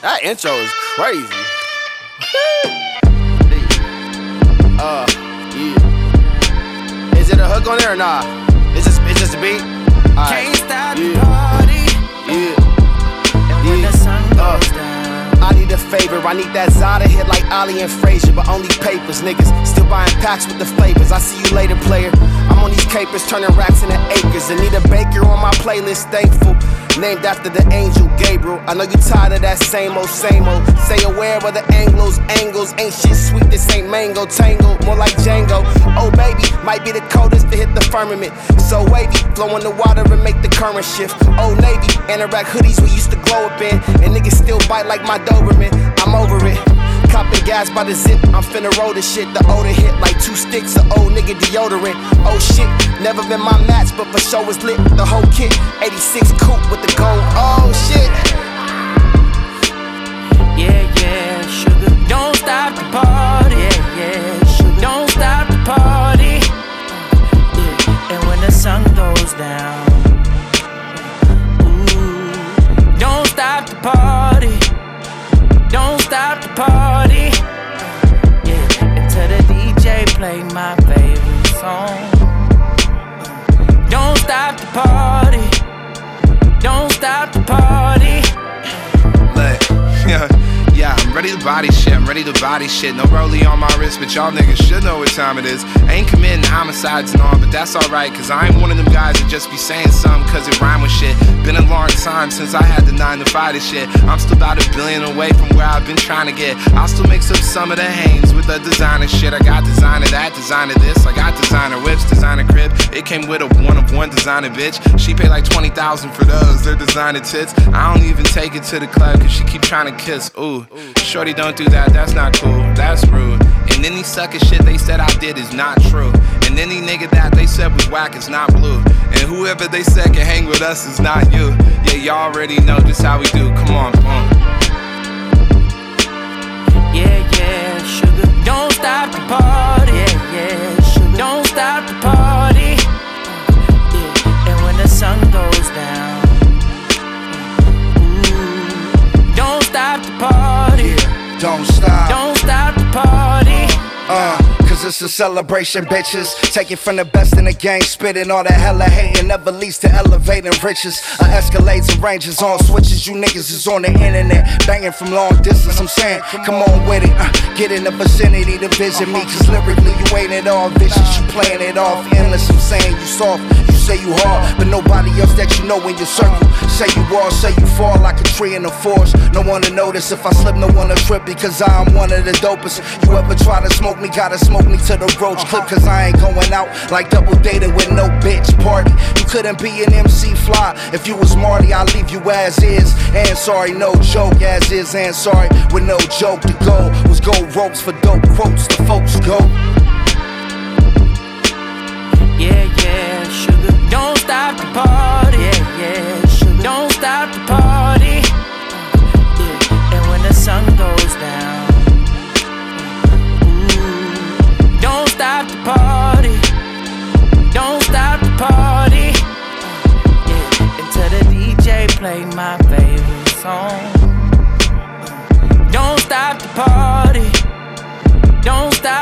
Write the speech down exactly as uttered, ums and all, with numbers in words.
That intro is crazy. uh, yeah. Is it a hook on there or nah? It's just, it's just a beat? All right. Can't stop yeah. the party. Yeah. And when yeah. the sun goes uh. down, I need a favor, I need that Zada hit like Ali and Frazier, but only papers, niggas still buying packs with the flavors. I see you later, player. I'm on these capers, turning racks into acres. And need a baker on my playlist, thankful. Named after the angel Gabriel. I know you tired of that same old, same old. Say aware of the Anglos, angles. Ain't shit sweet, this ain't mango tango. More like Django. Oh baby, might be the coldest to hit the firmament. So wavy, flow in the water and make the current shift. Old Navy, anorak hoodies we used to glow up in. And niggas still bite like my Doberman. I'm over it. Copping gas by the zip, I'm finna roll this shit. The odor hit like two sticks of old nigga deodorant. Oh shit, never been my match, but for sure was lit. The whole kit, eighty-six coupe with the gold. Oh shit. yeah, yeah, sugar. Don't stop the party. Yeah, yeah, sugar. Don't stop the party. Yeah. And when the sun goes down, ooh, don't stop the party. Don't stop the party. Yeah, until the D J play my favorite song. Don't stop the party. Don't stop the party. Look, yeah, yeah, I'm ready to body shit. I'm ready to body shit. No rollie on my wrist, but y'all niggas should know what time it is. I ain't committing homicides and all, but that's alright, cause I ain't one of them guys that just be saying something cause it rhyme with shit. Been a long time since I had the nine to five to shit. I'm still about a billion away from where I've been trying to get. I'll still mix up some of the Hanes with the designer shit. I got designer that, designer this. I got designer whips, designer crib. It came with a one of one designer bitch. She paid like twenty thousand for those, they're designer tits. I don't even take it to the club cause she keep trying to kiss. Ooh, shorty don't do that, that's not cool, that's rude. And any sucker shit they said I did is not true. And any nigga that they said was whack is not blue. And whoever they said can hang with us is not you. Yeah, y'all already know just how we do, come on, boom. Yeah, yeah, sugar. Don't stop the party. Yeah, yeah, sugar. Don't stop the party. Yeah, and when the sun goes down, ooh, don't stop the party. Yeah, don't stop. Don't stop the party. Uh, cause it's a celebration, bitches. Take it from the best in the game, spitting all that hella hating, never leads to elevating riches. Uh, escalades and ranges on switches, you niggas is on the internet, banging from long distance. I'm saying, come on with it, uh, get in the vicinity to visit me, cause lyrically you ain't it all vicious, you playing it off endless. I'm saying you soft, you say you hard, but nobody else that you know in your circle. Say you all, say you fall like a tree in the forest. No one to notice if I slip, no one to trip, because I'm one of the dopest. You ever try to smoke me, gotta smoke me to the roach clip, cause I ain't going out like double dating with no bitch party. You couldn't be an M C fly if you was Marty, I'll leave you as is. And sorry, no joke, as is, and sorry, with no joke. The goal was gold ropes for dope quotes, the folks go. Yeah, yeah, sugar. Don't stop the party. Yeah, yeah, sugar. Don't stop the party. Yeah, and when the sun goes down, ooh, don't stop the party. Don't stop the party. Yeah, until the D J play my favorite song. Don't stop the party. Don't stop.